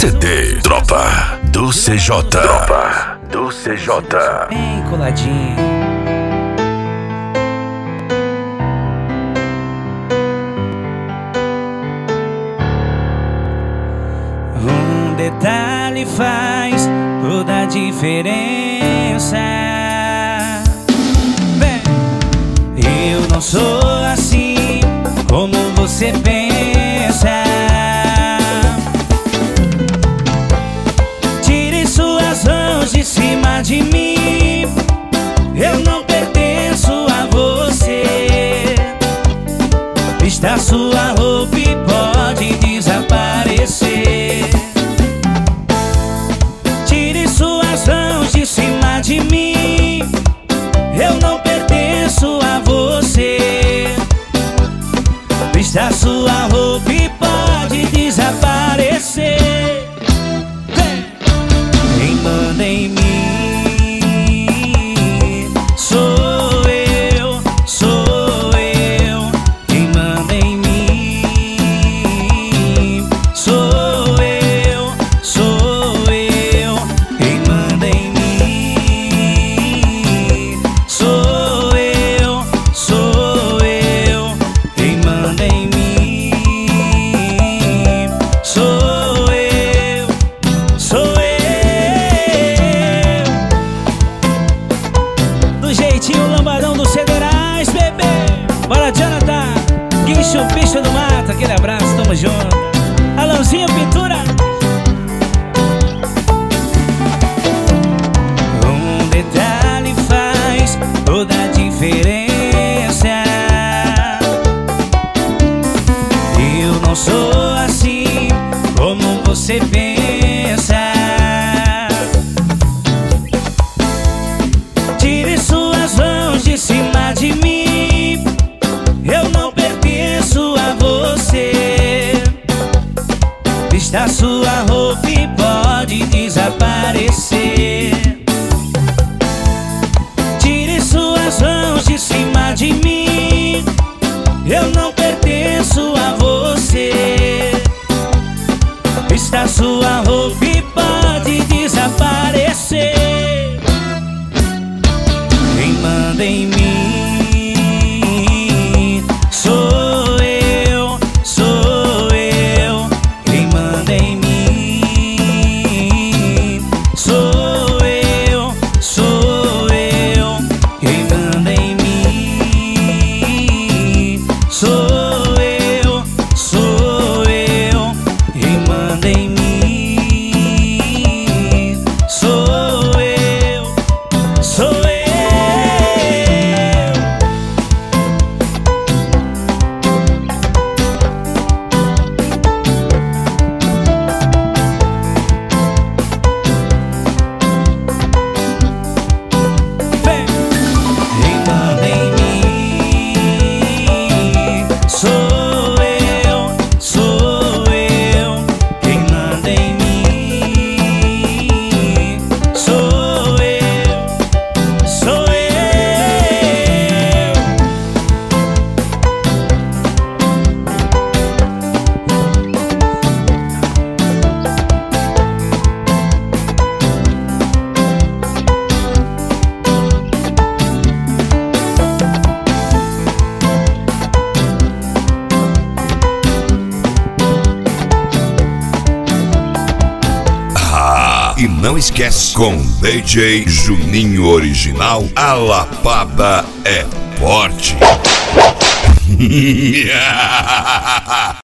CD Tropa do CJ. Tropa do CJ. Bem coladinho. Um detalhe faz toda a diferença. Bem, eu não sou assim como você pensa. Tire suas mãos de cima de mim. Eu não pertenço a você. Vista sua roupa e pode desaparecer. Tire suas mãos de cima de mim. Eu não pertenço a você. Vista sua roupa e pode desaparecer. Quem manda em mim sou eu, sou eu. Quem manda em mim sou eu, sou eu. Quem manda em mim sou eu, sou eu. Quem manda em mim sou eu, sou eu. Do jeitinho lambadão do Cederais, bebê. Bora, Jonathan, Guincho, bicho do mato. Aquele abraço, tamo junto. Alãozinho Pintura. Um detalhe faz toda a diferença. Eu não sou assim como você pensa. Tire suas mãos de cima de mim. Eu não pertenço a você. Vista sua roupa e pode desaparecer. Tire suas mãos de cima de mim. Eu não pertenço a você. Vista sua roupa e pode desaparecer. Quem manda em mim sou eu, sou eu. Quem manda em mim sou eu, sou eu. Quem manda em mim sou eu, sou eu. Quem manda em mim sou eu, sou eu. Quem manda em mim sou eu, sou eu. Quem manda em mim sou eu, sou eu. E não esquece, com DJ Juninho Original, a lapada é forte.